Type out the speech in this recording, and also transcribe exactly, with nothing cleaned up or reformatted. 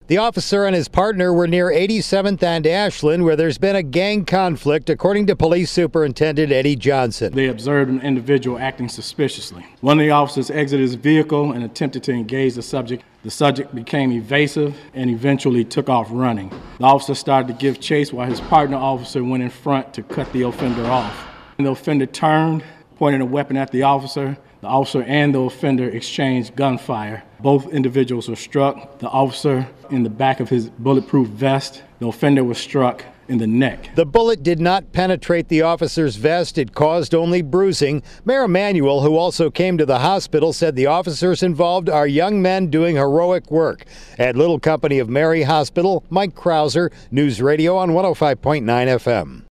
The officer and his partner were near eighty-seventh and Ashland, where there's been a gang conflict, according to Police Superintendent Eddie Johnson. They observed an individual acting suspiciously. One of the officers exited his vehicle and attempted to engage the subject. The subject became evasive and eventually took off running. The officer started to give chase while his partner officer went in front to cut the offender off. And the offender turned, pointed a weapon at the officer. The officer and the offender exchanged gunfire. Both individuals were struck. The officer in the back of his bulletproof vest. The offender was struck in the neck. The bullet did not penetrate the officer's vest. It caused only bruising. Mayor Emanuel, who also came to the hospital, said the officers involved are young men doing heroic work. At Little Company of Mary Hospital, Mike Krauser, News Radio on one oh five point nine F M.